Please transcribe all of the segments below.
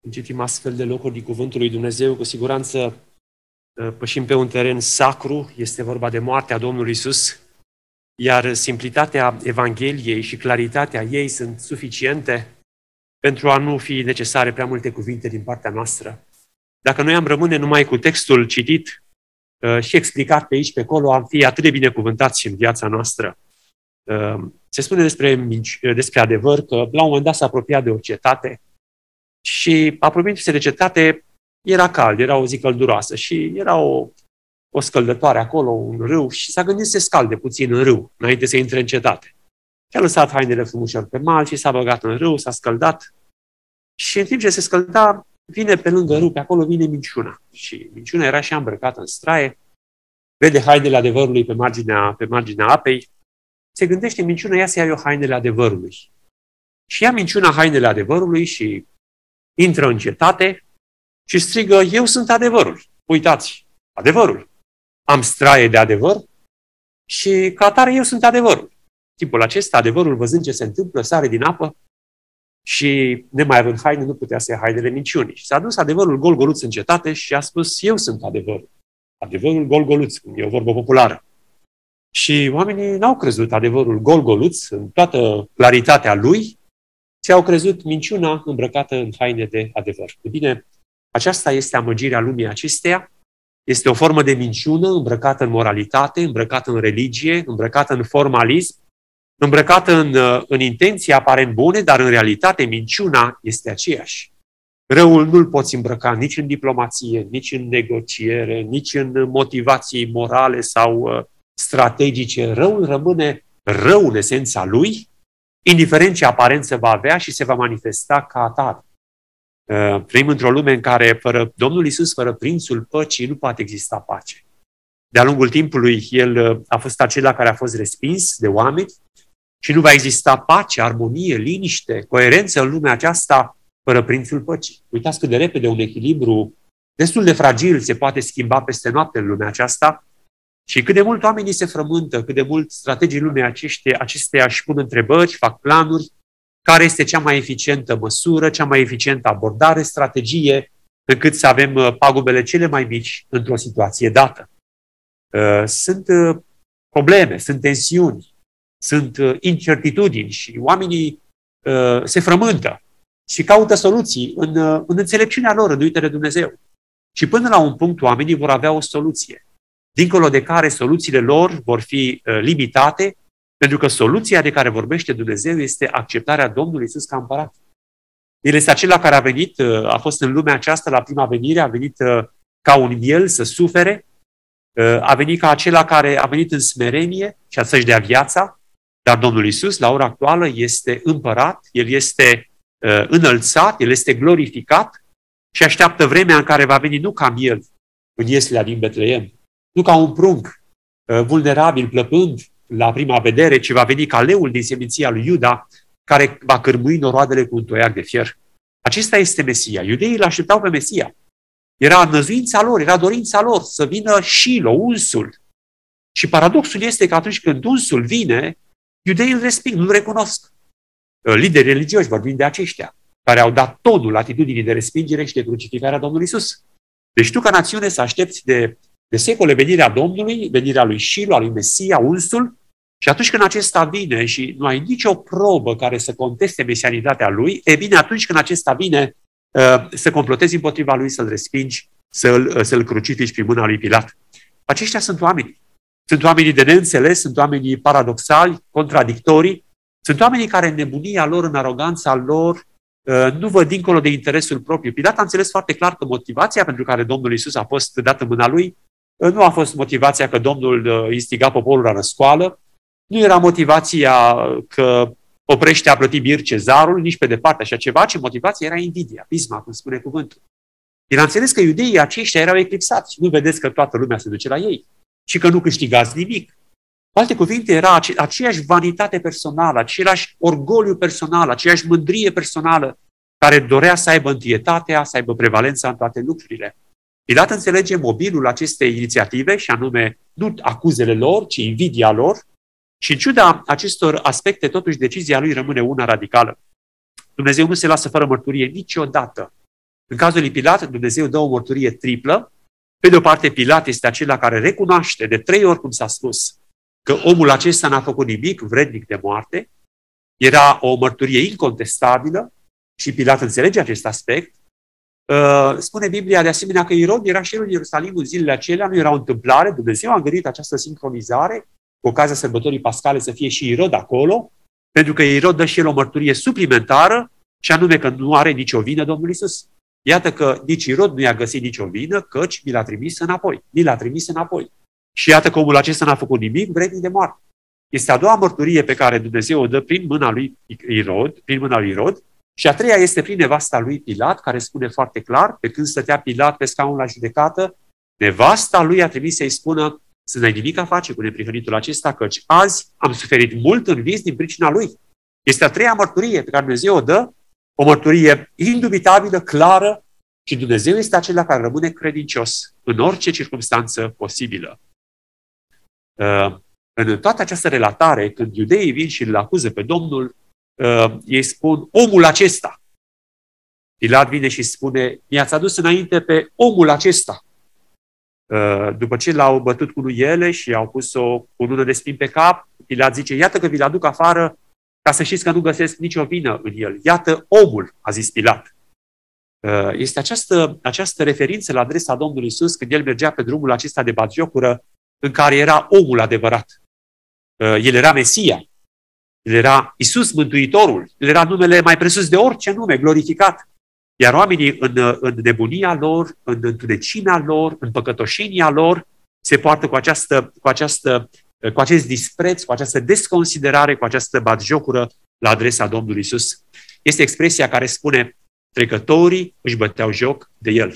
Când citim astfel de locuri din Cuvântul lui Dumnezeu, cu siguranță pășim pe un teren sacru, este vorba de moartea Domnului Iisus, iar simplitatea Evangheliei și claritatea ei sunt suficiente pentru a nu fi necesare prea multe cuvinte din partea noastră. Dacă noi am rămâne numai cu textul citit și explicat pe aici, pe acolo, am fi atât de binecuvântați în viața noastră. Se spune despre adevăr că la un moment dat s-a apropiat de o cetate și apropiindu-se de cetate era cald, era o zi călduroasă și era o scăldătoare acolo, un râu și s-a gândit să se scalde puțin în râu, înainte să intre în cetate. Și a lăsat hainele frumușor pe mal și s-a băgat în râu, s-a scăldat și în timp ce se scălda, vine pe lângă râu, pe acolo vine minciuna. Și minciuna era și îmbrăcată în straie, vede hainele adevărului pe marginea apei, se gândește minciuna, ia să ia eu hainele adevărului. Și ia minciuna hainele adevărului și intră în cetate și strigă, eu sunt adevărul. Uitați, adevărul. Am straie de adevăr și ca atare eu sunt adevărul. Tipul acesta, adevărul, văzând ce se întâmplă, sare din apă și nemai având haine, nu putea să ia hainele minciunii. Și s-a dus adevărul gol-goluț în cetate și a spus, eu sunt adevărul. Adevărul gol-goluț, cum e o vorbă populară. Și oamenii n-au crezut adevărul gol-goluț în toată claritatea lui, ci au crezut minciuna îmbrăcată în haine de adevăr. E bine, aceasta este amăgirea lumii acesteia, este o formă de minciună îmbrăcată în moralitate, îmbrăcată în religie, îmbrăcată în formalism, îmbrăcată în intenții aparent bune, dar în realitate minciuna este aceeași. Răul nu-l poți îmbrăca nici în diplomație, nici în negociere, nici în motivații morale sau strategice. Răul rămâne rău în esența lui, indiferent ce aparență va avea și se va manifesta ca atare. Trăim într-o lume în care fără Domnul Iisus, fără Prințul Păcii, nu poate exista pace. De-a lungul timpului, El a fost acela care a fost respins de oameni și nu va exista pace, armonie, liniște, coerență în lumea aceasta fără Prințul Păcii. Uitați cât de repede un echilibru destul de fragil se poate schimba peste noapte în lumea aceasta și cât de mult oamenii se frământă, cât de mult strategii lumea acesteia își pun întrebări, fac planuri, care este cea mai eficientă măsură, cea mai eficientă abordare, strategie, încât să avem pagubele cele mai mici într-o situație dată. Sunt probleme, sunt tensiuni, sunt incertitudini și oamenii se frământă și caută soluții în înțelepciunea lor, în uitele Dumnezeu. Și până la un punct oamenii vor avea o soluție, dincolo de care soluțiile lor vor fi limitate, pentru că soluția de care vorbește Dumnezeu este acceptarea Domnului Iisus ca împărat. El este acela care a venit, a fost în lumea aceasta la prima venire, a venit ca un miel să sufere, a venit ca acela care a venit în smerenie și a să-și dea viața, dar Domnul Iisus, la ora actuală, este împărat, El este înălțat, El este glorificat și așteaptă vremea în care va veni nu ca miel în ieslea din Betleem, nu ca un prunc vulnerabil, plăpând la prima vedere, ci va veni ca leul din seminția lui Iuda, care va cârmui noroadele cu un toiac de fier. Acesta este Mesia. Iudeii îl așteptau pe Mesia. Era năzuința lor, era dorința lor să vină Shilo, unsul. Și paradoxul este că atunci când unsul vine, iudeii îl resping, nu-l recunosc. Liderii religioși, vorbind de aceștia, care au dat tonul atitudinii de respingere și de crucificarea Domnului Iisus. Deci tu, ca națiune, să aștepți de secole venirea Domnului, venirea lui Shilo, a lui Mesia, unsul, și atunci când acesta vine și nu ai nicio probă care să conteste mesianitatea lui, e bine, atunci când acesta vine, să complotezi împotriva lui, să-l respingi, să-l crucifici prin mâna lui Pilat. Aceștia sunt oameni. Sunt oamenii de neînțeles, sunt oamenii paradoxali, contradictorii, sunt oamenii care în nebunia lor, în aroganța lor, nu văd dincolo de interesul propriu. Pilat a înțeles foarte clar că motivația pentru care Domnul Iisus a fost dat în mâna lui nu a fost motivația că Domnul instiga poporul la răscoală, nu era motivația că oprește a plăti bir cezarul, nici pe departe așa ceva, ci motivația era invidia, pisma, cum spune cuvântul. El a înțeles că iudeii aceștia erau eclipsați. Nu vedeți că toată lumea se duce la ei și că nu câștigați nimic. Cu alte cuvinte, era aceeași vanitate personală, același orgoliu personal, aceeași mândrie personală care dorea să aibă întâietatea, să aibă prevalența în toate lucrurile. Pilat înțelege mobilul acestei inițiative și anume nu acuzele lor, ci invidia lor și în ciuda acestor aspecte, totuși decizia lui rămâne una radicală. Dumnezeu nu se lasă fără mărturie niciodată În cazul lui Pilat, Dumnezeu dă o mărturie triplă. Pe de o parte, Pilat este acela care recunoaște de 3 ori, cum s-a spus, că omul acesta n-a făcut nimic vrednic de moarte. Era o mărturie incontestabilă și Pilat înțelege acest aspect. Spune Biblia de asemenea că Irod era și el în Ierusalim în zilele acelea, nu era o întâmplare, Dumnezeu a gândit această sincronizare, cu ocazia sărbătorii pascale să fie și Irod acolo, pentru că Irod dă și el o mărturie suplimentară, și anume că nu are nicio vină Domnul Iisus. Iată că nici Irod nu i-a găsit nicio vină, căci mi l-a trimis înapoi. Mi l-a trimis înapoi. Și iată că omul acesta n-a făcut nimic vrednic de moarte. Este a doua mărturie pe care Dumnezeu o dă prin mâna lui Irod, și a treia este prin nevasta lui Pilat, care spune foarte clar, pe când stătea Pilat pe scaunul la judecată, nevasta lui a trimis să-i spună să n-ai nimic a face cu neprihănitul acesta, căci azi am suferit mult în vis din pricina lui. Este a treia mărturie pe care Dumnezeu o dă, o mărturie indubitabilă, clară, și Dumnezeu este acela care rămâne credincios în orice circunstanță posibilă. În toată această relatare, când iudeii vin și îl acuză pe Domnul, ei spun, omul acesta. Pilat vine și spune, mi-ați adus înainte pe omul acesta. După ce l-au bătut cu nuiele și au pus o cunună de spini pe cap, Pilat zice, iată că vi-l aduc afară ca să știți că nu găsesc nicio vină în el. Iată omul, a zis Pilat. Este această referință la adresa Domnului Iisus când el mergea pe drumul acesta de batjocură în care era omul adevărat. El era Mesia. El era Iisus Mântuitorul. El era numele mai presus de orice nume, glorificat. Iar oamenii în nebunia lor, în întunecimea lor, în păcătoșenia lor, se poartă cu acest dispreț, cu această desconsiderare, cu această batjocură la adresa Domnului Iisus. Este expresia care spune, trecătorii își băteau joc de el.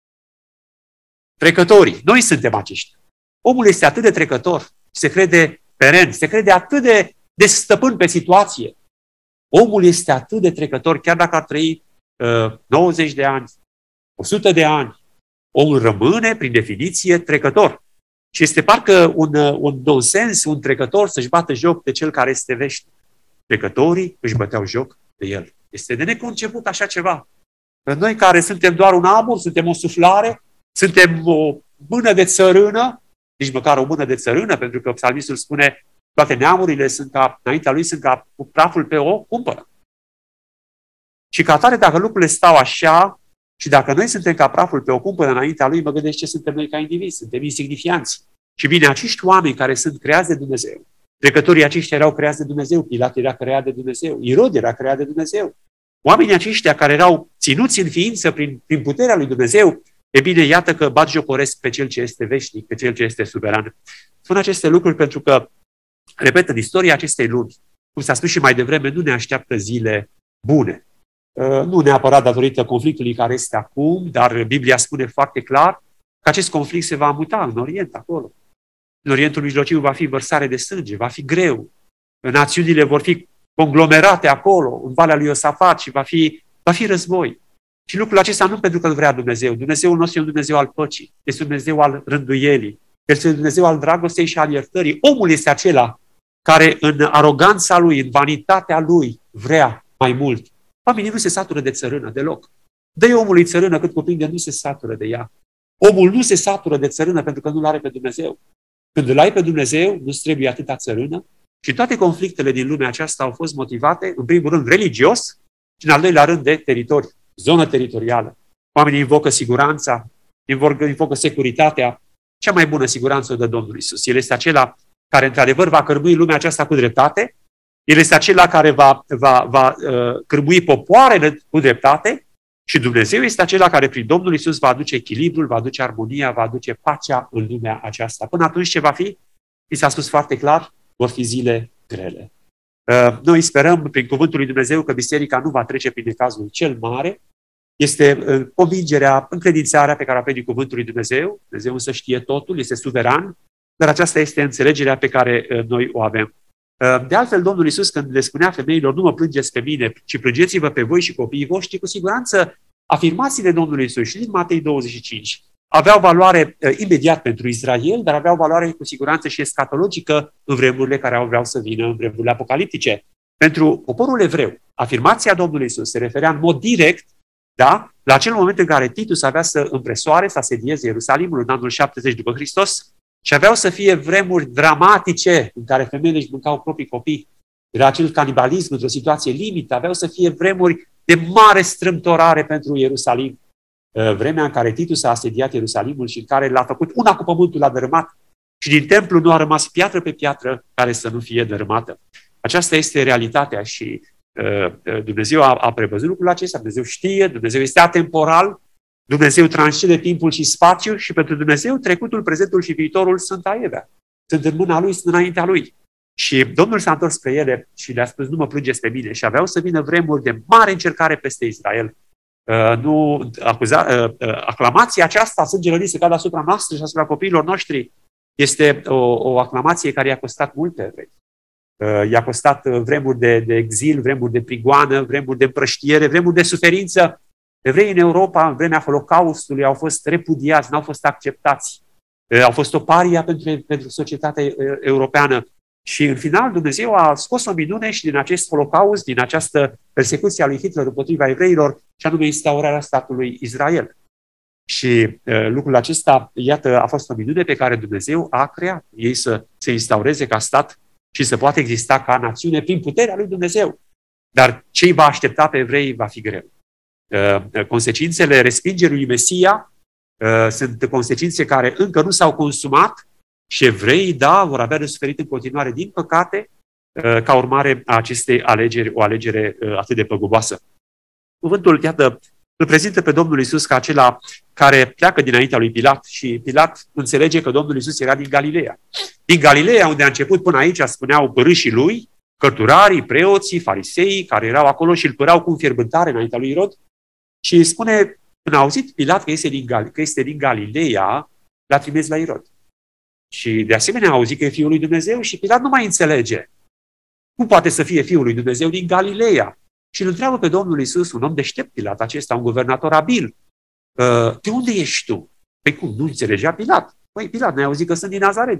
Trecătorii, noi suntem aceștia. Omul este atât de trecător, se crede peren, se crede atât de stăpân pe situație. Omul este atât de trecător, chiar dacă ar trăi 90 de ani, 100 de ani, omul rămâne, prin definiție, trecător. Și este parcă un nonsens, un trecător să-și bată joc de cel care este veșnic. Trecătorii își băteau joc de el. Este de neconceput așa ceva. Noi care suntem doar un abur, suntem o suflare, suntem o mână de țărână, nici măcar o mână de țărână, pentru că psalmistul spune toate neamurile înaintea lui sunt ca praful pe o cumpără. Și ca atare, dacă lucrurile stau așa, și dacă noi suntem ca praful pe o cumpără înaintea lui, mă gândesc ce suntem noi ca indivizi, suntem insignifianți. Și bine, acești oameni care sunt creați de Dumnezeu, trecătorii aceștia erau creați de Dumnezeu, Pilat era creat de Dumnezeu, Irod era creat de Dumnezeu. Oamenii aceștia care erau ținuți în ființă prin puterea lui Dumnezeu, e bine, iată că batjocoresc pe Cel ce este veșnic, pe Cel ce este suveran. Spun aceste lucruri pentru că, repet, în istoria acestei lumi, cum s-a spus și mai devreme, nu ne așteaptă zile bune. Nu neapărat datorită conflictului care este acum, dar Biblia spune foarte clar că acest conflict se va muta în Orient, acolo. În Orientul Mijlociu va fi vărsare de sânge, va fi greu. Națiunile vor fi conglomerate acolo, în Valea lui Iosafat, și va fi război. Și lucrul acesta nu pentru că îl vrea Dumnezeu. Dumnezeul nostru e un Dumnezeu al păcii, este un Dumnezeu al rânduielii, este un Dumnezeu al dragostei și al iertării. Omul este acela care în aroganța lui, în vanitatea lui, vrea mai mult. Oamenii nu se satură de țărână deloc. Dă-i omului țărână cât cuprinde, nu se satură de ea. Omul nu se satură de țărână pentru că nu-L are pe Dumnezeu. Când îl ai pe Dumnezeu, nu-ți trebuie atâta țărână. Și toate conflictele din lumea aceasta au fost motivate, în primul rând, religios și, în al doilea rând, de teritoriu, zonă teritorială. Oamenii invocă siguranța, invocă securitatea. Cea mai bună siguranță o dă Domnul Iisus. El este acela care, într-adevăr, va cărmui lumea aceasta cu dreptate. El este acela care va cârmui popoarele cu dreptate și Dumnezeu este acela care, prin Domnul Iisus, va aduce echilibrul, va aduce armonia, va aduce pacea în lumea aceasta. Până atunci ce va fi? I s-a spus foarte clar, vor fi zile grele. Noi sperăm, prin cuvântul lui Dumnezeu, că biserica nu va trece prin necazul cel mare. Este convingerea, încredințarea pe care o avem din cuvântul lui Dumnezeu. Dumnezeu însă știe totul, este suveran, dar aceasta este înțelegerea pe care noi o avem. De altfel, Domnul Iisus, când le spunea femeilor, nu mă plângeți pe mine, ci plângeți-vă pe voi și copiii voștri, cu siguranță afirmațiile Domnului Iisus și din Matei 25 aveau valoare imediat pentru Israel, dar aveau valoare cu siguranță și escatologică în vremurile care vreau să vină, în vremurile apocaliptice. Pentru poporul evreu, afirmația Domnului Iisus se referea în mod direct Da? La acel moment în care Titus avea să împresoare, să asedieze Ierusalimul în anul 70 după Hristos și aveau să fie vremuri dramatice în care femeile își mâncau proprii copii. Era acel canibalism într-o situație limită, aveau să fie vremuri de mare strâmtorare pentru Ierusalim. Vremea în care Titus a asediat Ierusalimul și în care l-a făcut una cu pământul, l-a dărâmat și din templu nu a rămas piatră pe piatră care să nu fie dărâmată. Aceasta este realitatea și Dumnezeu a prevăzut lucrul acesta, Dumnezeu știe, Dumnezeu este atemporal, Dumnezeu transcende timpul și spațiu și pentru Dumnezeu trecutul, prezentul și viitorul sunt aievea. Sunt în mâna Lui, sunt înaintea Lui. Și Domnul s-a întors spre ele și le-a spus, nu mă plângeți pe mine. Și aveau să vină vremuri de mare încercare peste Israel. Aclamația aceasta, sângele Lui să cadă asupra noastră și asupra copiilor noștri, este o aclamație care i-a costat multe evrei. I-a costat vremuri de exil, vremuri de prigoană, vremuri de împrăștiere, vremuri de suferință. Evreii în Europa, în vremea Holocaustului, au fost repudiați, n-au fost acceptați. Au fost o paria pentru societatea europeană. Și în final Dumnezeu a scos o minune și din acest Holocaust, din această persecuție a lui Hitler împotriva evreilor, și anume instaurarea statului Israel. Și lucrul acesta, iată, a fost o minune pe care Dumnezeu a creat. Ei să se instaureze ca stat și să poată exista ca națiune prin puterea lui Dumnezeu. Dar ce îi va aștepta pe evrei va fi greu. Consecințele respingerii lui Mesia sunt consecințe care încă nu s-au consumat și evreii, da, vor avea de suferit în continuare, din păcate, ca urmare a acestei alegeri, o alegere atât de păguboasă. Cuvântul, iată, îl prezintă pe Domnul Iisus ca acela care pleacă dinaintea lui Pilat și Pilat înțelege că Domnul Iisus era din Galileea. Din Galileea, unde a început până aici, spuneau părâșii lui, cărturarii, preoții, fariseii, care erau acolo și îl păreau cu înfierbântare înaintea lui Irod. Și spune, când a auzit Pilat că este din Galileea, l-a trimis la Irod. Și de asemenea a auzit că e Fiul lui Dumnezeu și Pilat nu mai înțelege. Cum poate să fie Fiul lui Dumnezeu din Galileea? Și îl întreabă pe Domnul Iisus, un om deștept Pilat acesta, un guvernator abil. De unde ești tu? Păi cum, nu înțelegea Pilat? Păi Pilat, ne-ai auzit că sunt din Nazaret,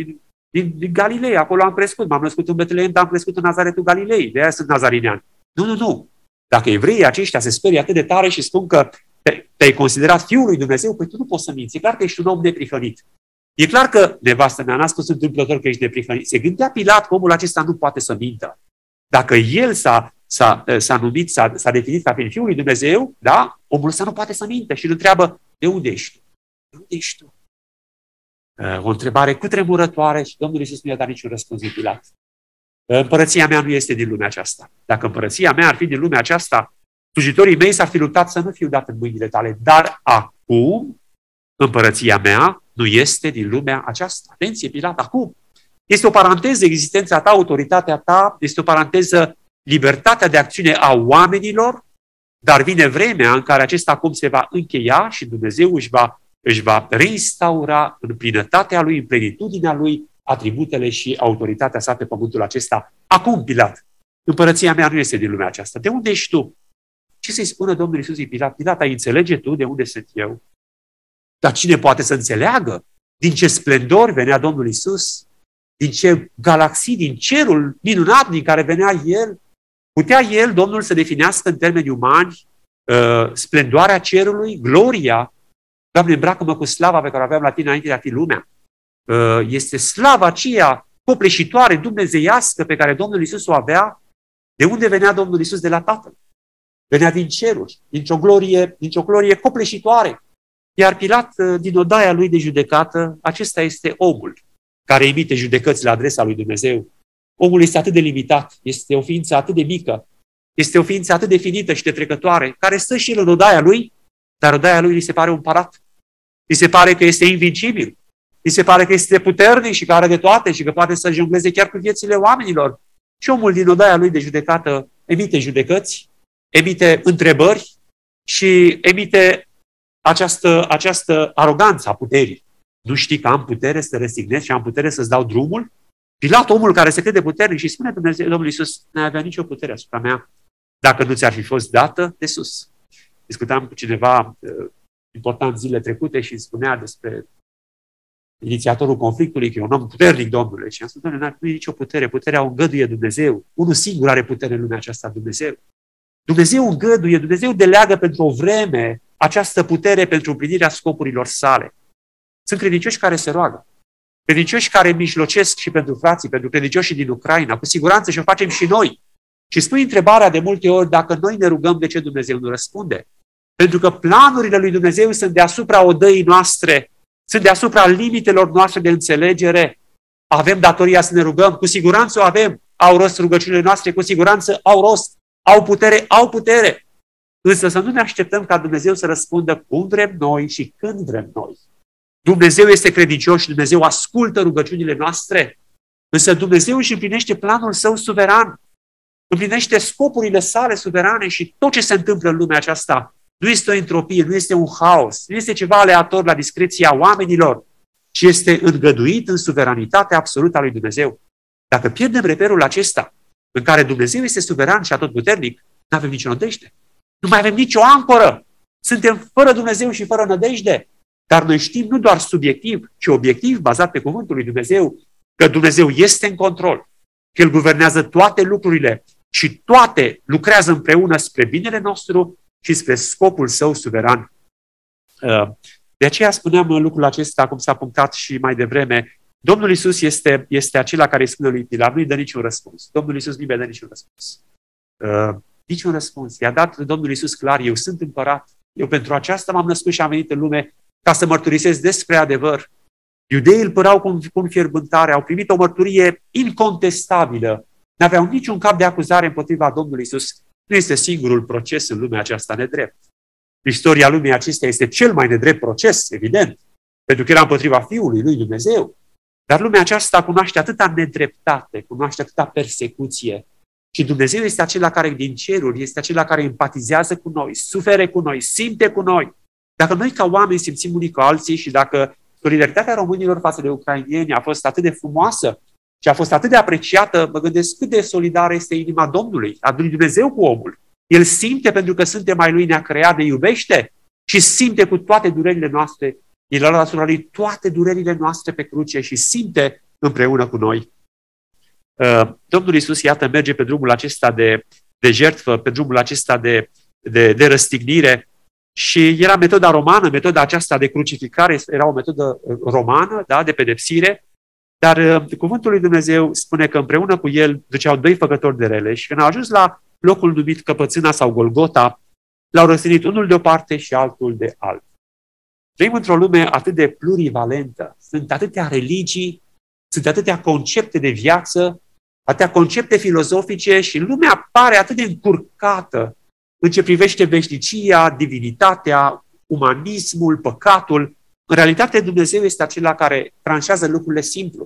din Galileea, acolo am crescut, m-am născut în Betleem, dar am crescut în Nazaretul Galilei, de aia sunt nazarinean. Nu. Dacă evreii aceștia se sperie atât de tare și spun că te-ai considerat Fiul lui Dumnezeu, păi tu nu poți să minți. E clar că ești un om neprihănit. E clar că nevastă mea n-a spus întâmplător că ești neprihănit. Se gândea Pilat că omul acesta nu poate să mintă. Dacă el s-a numit, s-a definit ca fiind Fiul lui Dumnezeu, da? Omul ăsta nu poate să mintă și îl întreabă, de unde ești tu? De unde ești tu? O întrebare cutremurătoare și Domnul Iisus nu i-a dat niciun răspuns lui Pilat. Împărăția mea nu este din lumea aceasta. Dacă împărăția mea ar fi din lumea aceasta, slujitorii mei s-ar fi luptat să nu fiu dat în mâinile tale. Dar acum, împărăția mea nu este din lumea aceasta. Atenție, Pilat, acum. Este o paranteză existența ta, autoritatea ta, este o paranteză libertatea de acțiune a oamenilor, dar vine vremea în care acesta acum se va încheia și Dumnezeu își va reinstaura în plinătatea lui, în plenitudinea lui, atributele și autoritatea sa pe pământul acesta. Acum, Pilat, împărăția mea nu este din lumea aceasta. De unde ești tu? Ce să-i spună Domnul Iisus Pilat? Pilat, ai înțelege tu de unde sunt eu? Dar cine poate să înțeleagă din ce splendor venea Domnul Iisus? Din ce galaxii, din cerul minunat din care venea El? Putea El, Domnul, să definească în termeni umani splendoarea cerului, gloria? Doamne, îmbracă-mă cu slava pe care o aveam la Tine înainte de a fi lumea. Este slava aceea copleșitoare, dumnezeiască pe care Domnul Iisus o avea. De unde venea Domnul Iisus? De la Tatăl. Venea din ceruri, dintr-o glorie copleșitoare. Iar Pilat, din odaia lui de judecată, acesta este omul care emite judecăți la adresa lui Dumnezeu. Omul este atât de limitat, este o ființă atât de mică, este o ființă atât de finită și de trecătoare, care stă și el în odaia lui, dar odaia lui îi se pare un palat. Îi se pare că este invincibil. Îi se pare că este puternic și că are de toate și că poate să jongleze chiar cu viețile oamenilor. Și omul din odaia lui de judecată emite judecăți, emite întrebări și emite această aroganță a puterii. Nu știi că am putere să te răstignesc și am putere să-ți dau drumul? Pilat, omul care se crede puternic și spune Domnul Iisus, n-ai avea nicio putere asupra mea dacă nu ți-ar fi fost dată de sus. Discutam cu cineva important zilele trecute și îmi spunea despre inițiatorul conflictului, că e un om puternic, Domnule. Și am spus, Doamne, nu e nicio putere, puterea o îngăduie Dumnezeu. Unul singur are putere în lumea aceasta, Dumnezeu. Dumnezeu îngăduie, Dumnezeu deleagă pentru o vreme această putere pentru împlinirea scopurilor sale. Sunt credincioși care se roagă, credincioși care mijlocesc și pentru frații, pentru credincioșii din Ucraina, cu siguranță și o facem și noi. Și spui întrebarea de multe ori, dacă noi ne rugăm, de ce Dumnezeu nu răspunde? Pentru că planurile lui Dumnezeu sunt deasupra odăii noastre, sunt deasupra limitelor noastre de înțelegere. Avem datoria să ne rugăm, cu siguranță o avem. Au rost rugăciunile noastre, cu siguranță au rost. Au putere. Însă să nu ne așteptăm ca Dumnezeu să răspundă cum vrem noi și când vrem noi. Dumnezeu este credincios și Dumnezeu ascultă rugăciunile noastre, însă Dumnezeu își împlinește planul său suveran, împlinește scopurile sale suverane și tot ce se întâmplă în lumea aceasta nu este o entropie, nu este un haos, nu este ceva aleator la discreția oamenilor, ci este îngăduit în suveranitatea absolută a lui Dumnezeu. Dacă pierdem reperul acesta, în care Dumnezeu este suveran și atotputernic, nu avem nicio nădejde. Nu mai avem nicio ancoră. Suntem fără Dumnezeu și fără nădejde. Dar noi știm nu doar subiectiv, ci obiectiv, bazat pe cuvântul lui Dumnezeu, că Dumnezeu este în control, că El guvernează toate lucrurile și toate lucrează împreună spre binele nostru și spre scopul Său suveran. De aceea spuneam lucrul acesta, cum s-a punctat și mai devreme, Domnul Iisus este acela care îi spune lui Pilat, nu-i dă niciun răspuns. Domnul Iisus nu-i dă niciun răspuns. Niciun răspuns. I-a dat Domnul Iisus clar, eu sunt împărat, eu pentru aceasta m-am născut și am venit în lume ca să mărturisesc despre adevăr. Iudeii îl părau cu înfierbântare, au primit o mărturie incontestabilă, n-aveau niciun cap de acuzare împotriva Domnului Iisus. Nu este singurul proces în lumea aceasta nedrept. Istoria lumii acesteia este cel mai nedrept proces, evident, pentru că era împotriva Fiului lui Dumnezeu. Dar lumea aceasta cunoaște atâta nedreptate, cunoaște atâta persecuție. Și Dumnezeu este acela care din ceruri, este acela care empatizează cu noi, sufere cu noi, simte cu noi. Dacă noi ca oameni simțim unii cu alții și dacă solidaritatea românilor față de ucrainieni a fost atât de frumoasă și a fost atât de apreciată, mă gândesc cât de solidară este inima Domnului, a lui Dumnezeu cu omul. El simte pentru că suntem ai Lui, ne-a creat, ne iubește și simte cu toate durerile noastre. El a luat asupra Lui toate durerile noastre pe cruce și simte împreună cu noi. Domnul Iisus, iată, merge pe drumul acesta de jertfă, pe drumul acesta de răstignire și era metoda romană, metoda aceasta de crucificare era o metodă romană, da, de pedepsire, dar cuvântul lui Dumnezeu spune că împreună cu el duceau doi făcători de rele și când au ajuns la locul numit Căpățâna sau Golgota, l-au răstignit unul de o parte și altul de altă. Trăim într-o lume atât de plurivalentă, sunt atâtea religii, sunt atâtea concepte de viață, atâtea concepte filozofice și lumea pare atât de încurcată în ce privește veșnicia, divinitatea, umanismul, păcatul. În realitate, Dumnezeu este acela care tranșează lucrurile simplu.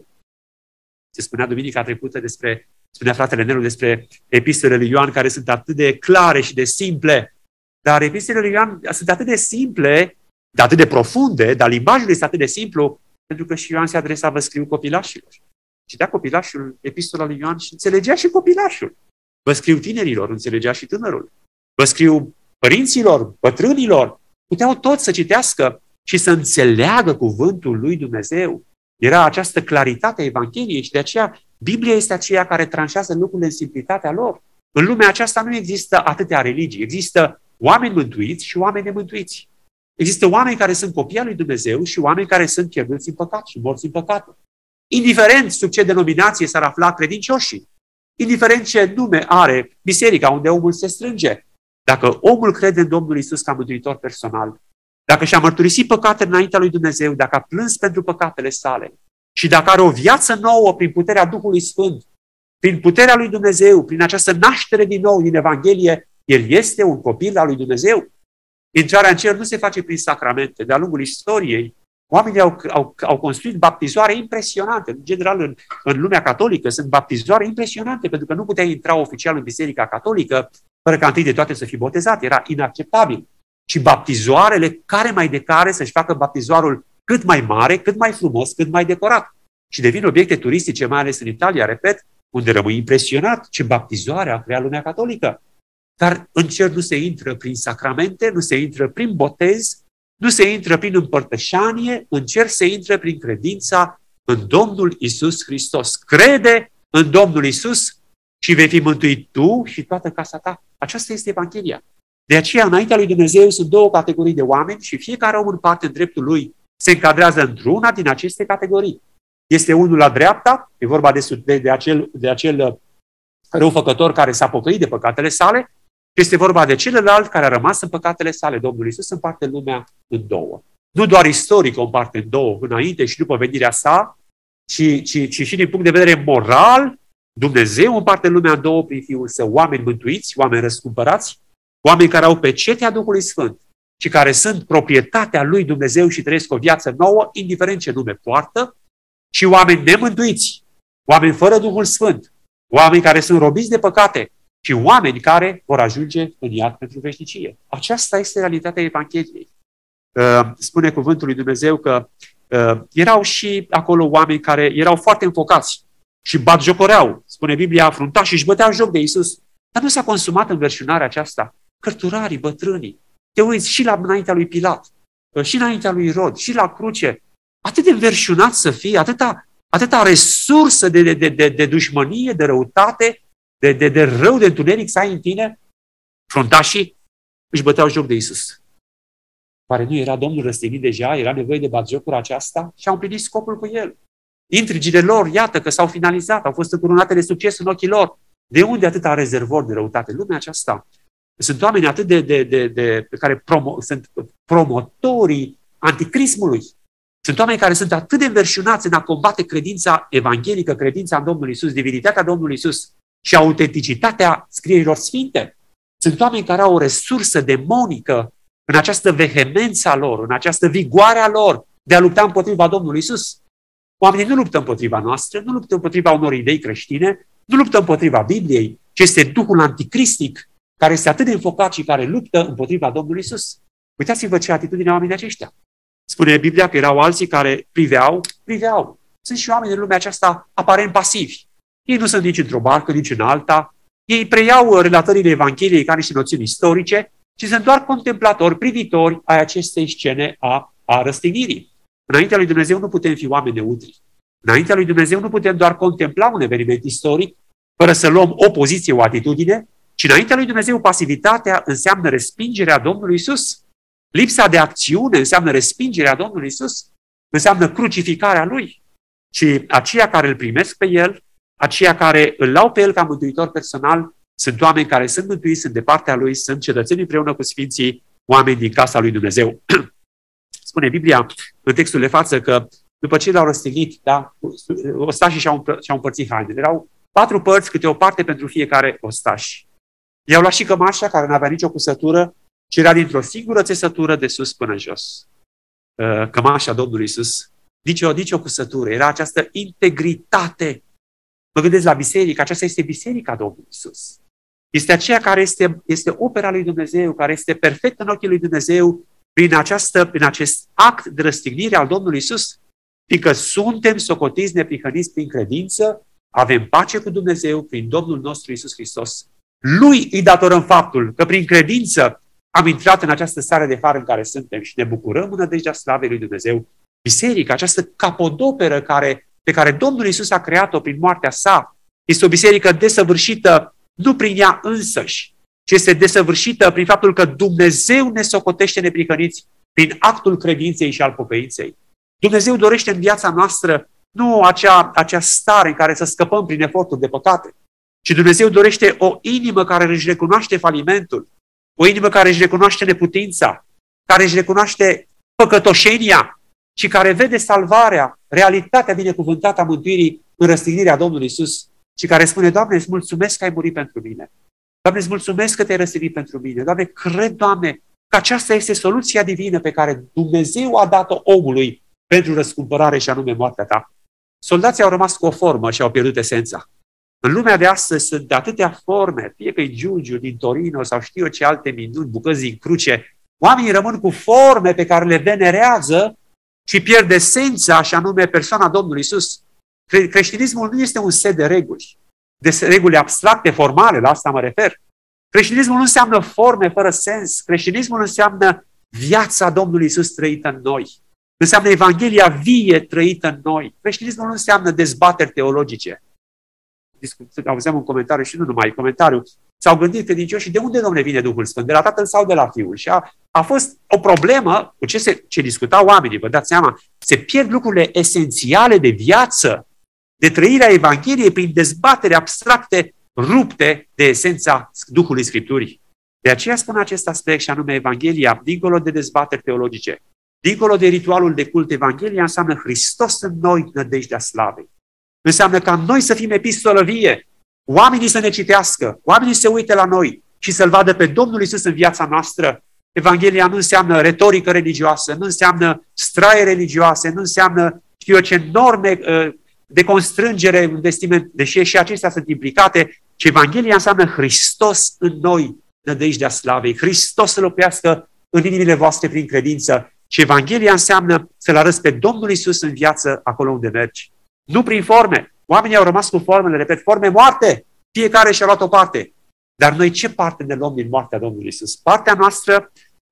Se spunea duminica trecută spunea fratele Nelu despre epistolele lui Ioan, care sunt atât de clare și de simple. Dar epistolele lui Ioan sunt atât de simple, de atât de profunde, dar limbajul este atât de simplu, pentru că și Ioan se adresa, vă scriu copilașilor. Citea copilașul epistola lui Ioan și înțelegea și copilașul. Vă scriu tinerilor, înțelegea și tânărul. Vă scriu părinților, bătrânilor. Puteau toți să citească și să înțeleagă cuvântul lui Dumnezeu. Era această claritate a Evangheliei și de aceea Biblia este aceea care tranșează lucrurile în simplitatea lor. În lumea aceasta nu există atâtea religii. Există oameni mântuiți și oameni nemântuiți. Există oameni care sunt copii al lui Dumnezeu și oameni care sunt pierduți în păcat și morți în păcat. Indiferent sub ce denominație s-ar afla credincioșii, indiferent ce nume are biserica unde omul se strânge, dacă omul crede în Domnul Iisus ca mântuitor personal, dacă și-a mărturisit păcatele înaintea lui Dumnezeu, dacă a plâns pentru păcatele sale și dacă are o viață nouă prin puterea Duhului Sfânt, prin puterea lui Dumnezeu, prin această naștere din nou din Evanghelie, el este un copil al lui Dumnezeu. Intrarea în cer nu se face prin sacramente. De-a lungul istoriei, oamenii au construit baptizoare impresionante. În general, în lumea catolică sunt baptizoare impresionante, pentru că nu puteai intra oficial în Biserica Catolică fără ca întâi de toate să fii botezat. Era inacceptabil. Și baptizoarele, care mai de care, să-și facă baptizoarul cât mai mare, cât mai frumos, cât mai decorat. Și devin obiecte turistice, mai ales în Italia, repet, unde rămâi impresionat ce baptizoare a creat lumea catolică. Dar în cer nu se intră prin sacramente, nu se intră prin botez, nu se intră prin împărtășanie, în cer se intră prin credința în Domnul Iisus Hristos. Crede în Domnul Iisus și vei fi mântuit tu și toată casa ta. Aceasta este Evanghelia. De aceea, înaintea lui Dumnezeu sunt două categorii de oameni și fiecare om în parte în dreptul lui se încadrează într-una din aceste categorii. Este unul la dreapta, e vorba de acel răufăcător care s-a pocăit de păcatele sale, și este vorba de celălalt care a rămas în păcatele sale. Domnul Iisus împarte lumea în două. Nu doar istoric o împarte în două, înainte și după venirea sa, ci și din punct de vedere moral, Dumnezeu împarte lumea în două prin Fiul Său. Oameni mântuiți, oameni răscumpărați, oameni care au pecetea Duhului Sfânt și care sunt proprietatea lui Dumnezeu și trăiesc o viață nouă, indiferent ce nume poartă, și oameni nemântuiți, oameni fără Duhul Sfânt, oameni care sunt robiți de păcate și oameni care vor ajunge în iad pentru veșnicie. Aceasta este realitatea Evangheliei. Spune cuvântul lui Dumnezeu că erau și acolo oameni care erau foarte înfocați și batjocoreau. Spune Biblia, fruntași și își băteau joc de Iisus. Dar nu s-a consumat înverșunarea aceasta. Cărturarii, bătrânii, te uiți și la înaintea lui Pilat, și înaintea lui Irod, și la cruce. Atât de înverșunat să fii, atâta resursă de dușmănie, de răutate, de rău, de întuneric să ai în tine. Fruntașii își băteau joc de Iisus. Pare nu era Domnul răstignit deja, era nevoie de batjocura aceasta și au împlinit scopul cu el. Intrigile lor, iată că s-au finalizat, au fost încurunate de succes în ochii lor. De unde atâta rezervor de răutate? Lumea aceasta. Sunt oameni atât de care sunt promotorii anticrismului. Sunt oameni care sunt atât de înverșunați în a combate credința evanghelică, credința în Domnul Iisus, divinitatea Domnului Iisus și autenticitatea scrierilor sfinte. Sunt oameni care au o resursă demonică în această vehemență a lor, în această vigoare a lor de a lupta împotriva Domnului Iisus. Oamenii nu luptă împotriva noastră, nu luptă împotriva unor idei creștine, nu luptă împotriva Bibliei, ci este Duhul anticristic care este atât de înfocat și care luptă împotriva Domnului Iisus. Uitați-vă ce atitudine au oamenii aceștia. Spune Biblia că erau alții care priveau. Sunt și oameni în lumea aceasta aparent pasivi. Ei nu sunt nici într-o barcă, nici în alta. Ei preiau relatările Evangheliei ca niște noțiuni istorice și sunt doar contemplatori, privitori ai acestei scene a răstignirii. Înaintea lui Dumnezeu nu putem fi oameni neutri. Înaintea lui Dumnezeu nu putem doar contempla un eveniment istoric fără să luăm o poziție, o atitudine, ci înaintea lui Dumnezeu pasivitatea înseamnă respingerea Domnului Iisus. Lipsa de acțiune înseamnă respingerea Domnului Iisus, înseamnă crucificarea Lui. Și aceia care îl primesc pe El, aceia care îl au pe El ca mântuitor personal, sunt oameni care sunt mântuiți, sunt de partea Lui, sunt cetățeni împreună cu Sfinții, oameni din casa lui Dumnezeu. Spune Biblia în textul de față că după ce l-au răstignit, da, ostașii și-au împărțit hainele. Erau 4 părți, câte o parte pentru fiecare ostaș. I-au luat și cămașa, care nu avea nicio cusătură, ci era dintr-o singură țesătură de sus până jos. Cămașa Domnului Iisus, nicio cusătură, era această integritate. Mă gândesc la biserică, aceasta este biserica Domnului Iisus. Este aceea care este opera lui Dumnezeu, care este perfect în ochii lui Dumnezeu prin acest act de răstignire al Domnului Iisus. Fiindcă suntem socotiți neprihăniți prin credință, avem pace cu Dumnezeu prin Domnul nostru Iisus Hristos. Lui îi datorăm faptul că prin credință am intrat în această stare de har în care suntem și ne bucurăm în nădejdea slavei lui Dumnezeu. Biserica, această capodoperă pe care Domnul Iisus a creat-o prin moartea sa, este o biserică desăvârșită nu prin ea însăși, ci este desăvârșită prin faptul că Dumnezeu ne socotește neprihăniți prin actul credinței și al pocăinței. Dumnezeu dorește în viața noastră nu acea stare în care să scăpăm prin eforturi de păcate, ci Dumnezeu dorește o inimă care își recunoaște falimentul, o inimă care își recunoaște neputința, care își recunoaște păcătoșenia și care vede salvarea, realitatea binecuvântată a mântuirii în răstignirea Domnului Iisus și care spune: Doamne, îți mulțumesc că ai murit pentru mine. Doamne, îți mulțumesc că te-ai răstignit pentru mine. Doamne, cred, Doamne, că aceasta este soluția divină pe care Dumnezeu a dat-o omului pentru răscumpărare și anume moartea ta. Soldații au rămas cu o formă și au pierdut esența. În lumea de astăzi sunt de atâtea forme, fie că e Giurgiu din Torino sau știu eu ce alte minuni, bucăți din cruce. Oamenii rămân cu forme pe care le venerează și pierd esența, și anume persoana Domnului Iisus. Creștinismul nu este un set de reguli, de reguli abstracte, formale, la asta mă refer. Creștinismul nu înseamnă forme fără sens. Creștinismul înseamnă viața Domnului Iisus trăită în noi. Înseamnă Evanghelia vie trăită în noi. Creștinismul nu înseamnă dezbateri teologice. Auzeam un comentariu și nu numai comentariu. S-au gândit credincioșii, de unde, Dom'le, vine Duhul Sfânt? De la Tatăl sau de la Fiul? Și a fost o problemă cu ce discutau oamenii, vă dați seama, se pierd lucrurile esențiale de viață, de trăirea Evangheliei prin dezbatere abstracte, rupte de esența Duhului Scripturii. De aceea spun acest aspect și anume Evanghelia, dincolo de dezbateri teologice, dincolo de ritualul de cult, Evanghelia înseamnă Hristos în noi, nădejdea slavei. Înseamnă ca noi să fim epistolă vie, oamenii să ne citească, oamenii să se uite la noi și să-L vadă pe Domnul Iisus în viața noastră. Evanghelia nu înseamnă retorică religioasă, nu înseamnă straie religioase, nu înseamnă, știu eu ce, norme de constrângere, investiment, deși și acestea sunt implicate, ci Evanghelia înseamnă Hristos în noi, nădejdea slavei. Hristos să locuiască în inimile voastre prin credință. Și Evanghelia înseamnă să-L arăți pe Domnul Iisus în viață acolo unde mergi. Nu prin forme. Oamenii au rămas cu formele, repet, forme moarte. Fiecare și-a luat o parte. Dar noi ce parte ne luăm din moartea Domnului Iisus? Partea noastră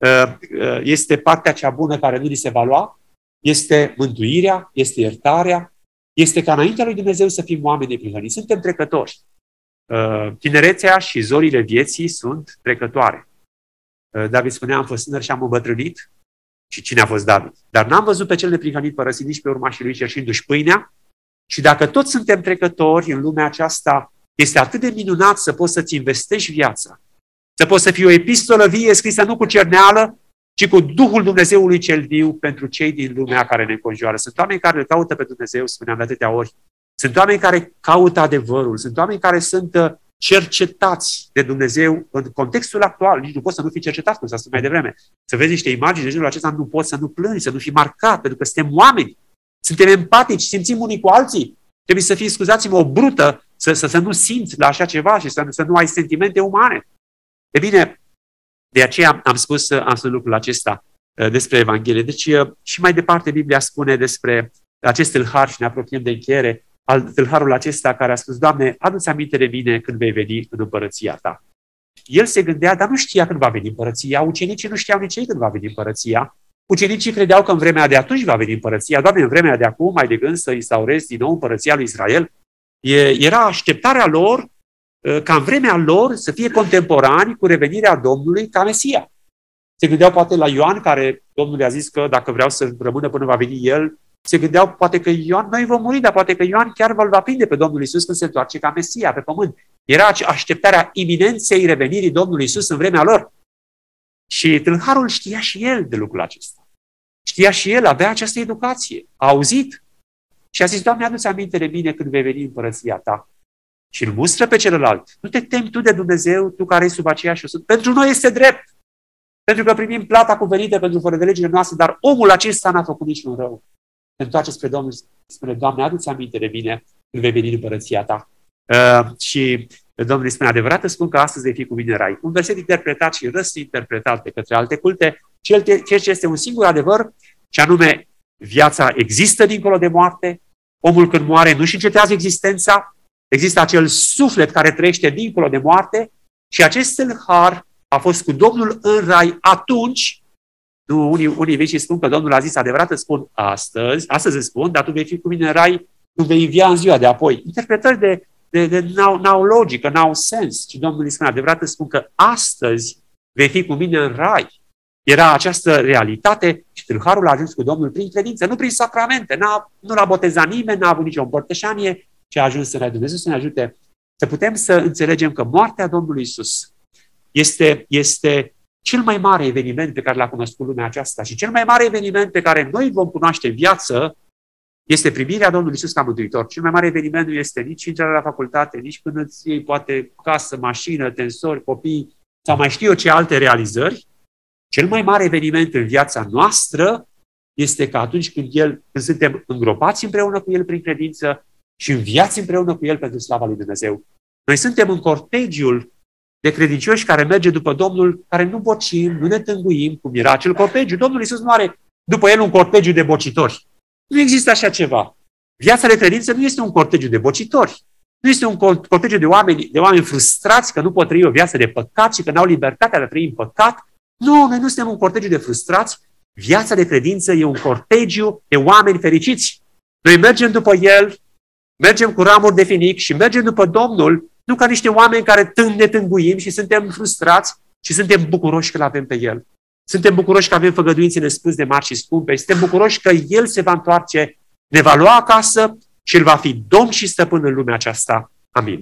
este partea cea bună care nu ni se va lua, este mântuirea, este iertarea, este ca înaintea lui Dumnezeu să fim oameni neprihăniți. Suntem trecători. Tinerețea și zorile vieții sunt trecătoare. David spunea, am fost tânăr și am îmbătrânit. Și cine a fost David? Dar n-am văzut pe cel neprihănit părăsit nici pe urmașii lui cerșindu-și pâinea. Și dacă toți suntem trecători în lumea aceasta, este atât de minunat să poți să-ți investești viața. Să poți să fii o epistolă vie scrisă nu cu cerneală, ci cu Duhul Dumnezeului cel viu pentru cei din lumea care ne înconjoară. Sunt oameni care îl caută pe Dumnezeu, spuneam de atâtea ori. Sunt oameni care caută adevărul. Sunt oameni care sunt cercetați de Dumnezeu în contextul actual. Nici nu poți să nu fii cercetat, cum s-a spus mai devreme. Să vezi niște imagini de genul acesta, nu poți să nu plângi, să nu fii marcat, pentru că suntem oameni. Suntem empatici, simțim unii cu alții. Trebuie să fii, scuzați-mă, o brută, să nu simți la așa ceva și să nu ai sentimente umane. E bine, de aceea am spus lucrul acesta despre Evanghelie. Deci și mai departe Biblia spune despre acest tâlhar și ne apropiem de încheiere, al tâlharul acesta care a spus, Doamne, adu-ți aminte de mine când vei veni în împărăția Ta. El se gândea, dar nu știa când va veni împărăția. Ucenicii nu știau nici ei când va veni împărăția. Ucenicii credeau că în vremea de atunci va veni împărăția. Doamne, în vremea de acum, mai de gând să instaurezi din nou împărăția lui Israel. Era așteptarea lor ca în vremea lor să fie contemporani cu revenirea Domnului ca Mesia. Se gândeau poate la Ioan, care Domnul i-a zis că dacă vreau să rămână până va veni El, se gândeau poate că Ioan, noi vom muri, dar poate că Ioan chiar va prinde pe Domnul Iisus când se întoarce ca Mesia pe pământ. Era așteptarea iminenței revenirii Domnului Iisus în vremea lor. Și tâlharul știa și el de lucrul acesta. Știa și el, avea această educație. A auzit și a zis, Doamne, adu-ți aminte de mine când vei veni în împărăția Ta. Și îl mustră pe celălalt. Nu te temi tu de Dumnezeu, tu care ești sub aceeași osă. Pentru noi este drept. Pentru că primim plata cuvenită pentru fără de legile noastre, dar omul acesta n-a făcut niciun rău. Se întoarce spre Domnul și spune, Doamne, adu-ți aminte de mine când vei veni în împărăția Ta. Și Domnul îi spune, adevărat îți spun că astăzi vei fi cu mine în rai. Un verset interpretat și răsinterpretat de către alte culte, ceea ce este un singur adevăr, și anume, viața există dincolo de moarte, omul când moare nu-și încetează existența, există acel suflet care trăiește dincolo de moarte și acest tâlhar a fost cu Domnul în rai atunci. Nu, unii vecini spun că Domnul a zis, adevărat îți spun astăzi îți spun, dar tu vei fi cu mine în rai, nu vei învia în ziua de apoi. Interpretări n-au logică, n-au sens. Și Domnul îi spune, adevărat îți spun că astăzi vei fi cu mine în rai. Era această realitate și tâlharul a ajuns cu Domnul prin credință, nu prin sacramente. Nu l-a botezat nimeni, n-a avut nicio împărtășanie, ci a ajuns în rai. Dumnezeu să ne ajute să putem să înțelegem că moartea Domnului Iisus este cel mai mare eveniment pe care l-a cunoscut lumea aceasta și cel mai mare eveniment pe care noi vom cunoaște în viață este primirea Domnului Iisus ca Mântuitor. Cel mai mare eveniment nu este nici intrarea la facultate, nici când îți iei poate casă, mașină, tensori, copii sau mai știu eu ce alte realizări. Cel mai mare eveniment în viața noastră este că atunci când suntem îngropați împreună cu El prin credință și înviați împreună cu El pentru slava lui Dumnezeu. Noi suntem în cortegiul de credincioși care merge după Domnul, care nu bocim, nu ne tânguim, cum era acel cortegiu. Domnul Iisus nu are după El un cortegiu de bocitori. Nu există așa ceva. Viața de credință nu este un cortegiu de bocitori. Nu este un cortegiu de oameni frustrați că nu pot trăi o viață de păcat și că n-au libertatea de a trăi în păcat. Nu, noi nu suntem un cortegiu de frustrați. Viața de credință e un cortegiu de oameni fericiți. Noi mergem după El, mergem cu ramuri de finic și mergem după Domnul Nu ca niște oameni care ne tânguim și suntem frustrați și suntem bucuroși că l-avem pe El. Suntem bucuroși că avem făgăduințe nespus de mari și scumpe. Suntem bucuroși că El se va întoarce, ne va lua acasă și El va fi Domn și Stăpân în lumea aceasta. Amin.